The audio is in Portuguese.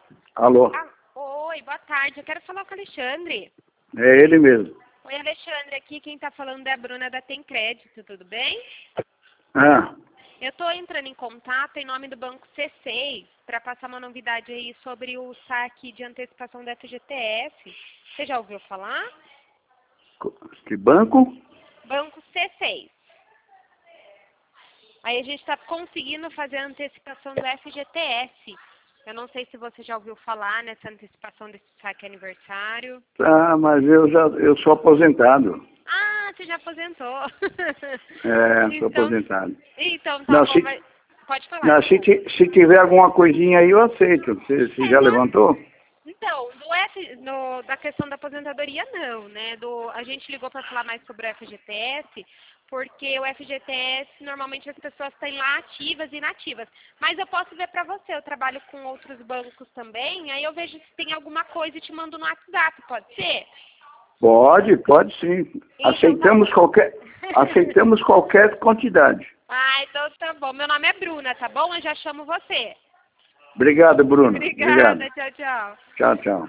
Alô? Oi, boa tarde. Eu quero falar com o Alexandre. É ele mesmo. Oi, Alexandre. Aqui quem está falando é a Bruna da Tem Crédito, tudo bem? Ah, Eu estou entrando em contato em nome do Banco C6 para passar uma novidade aí sobre o saque de antecipação da FGTS. Você já ouviu falar? que banco? Banco C6. Aí a gente está conseguindo fazer a antecipação do FGTS. Eu não sei se você já ouviu falar nessa antecipação desse saque aniversário. Ah, mas eu sou aposentado. Ah, você já aposentou. Sou Então, aposentado. então tá Não, bom, mas pode falar, não, desculpa. se tiver alguma coisinha aí, eu aceito. Você já levantou? Então, da questão da aposentadoria, não, né? A gente ligou para falar mais sobre o FGTS, porque o FGTS, normalmente as pessoas têm lá ativas e inativas. Mas eu posso ver para você, eu trabalho com outros bancos também, aí eu vejo se tem alguma coisa e te mando no WhatsApp, pode ser? Pode sim. Então tá bom. Aceitamos qualquer quantidade. Ah, então tá bom. Meu nome é Bruna, tá bom? Eu já chamo você. Obrigado, Bruno. Obrigado. Obrigada, tchau, tchau. Tchau, tchau.